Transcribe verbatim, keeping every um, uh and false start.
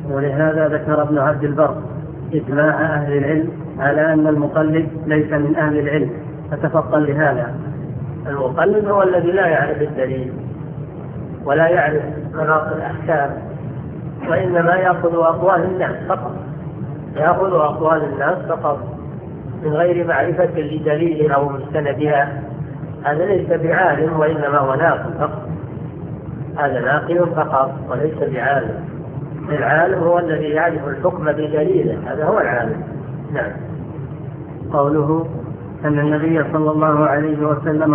ولهذا ذكر ابن عبد البر إجماع أهل العلم على أن المقلد ليس من أهل العلم، فتفضل لهذا. المقلد هو الذي لا يعرف الدليل ولا يعرف مناط الأحكام، وإنما يأخذ أقوال الناس فقط، يأخذ أقوال الناس فقط من غير معرفة لدليل أو مستندها. هذا ليس بعالم، وإنما هو ناقل فقط، هذا ناقل فقط وليس بعالم. العالم هو الذي يعرف الحكم بدليله، هذا هو العالم. نعم. قوله أن النبي صلى الله عليه وسلم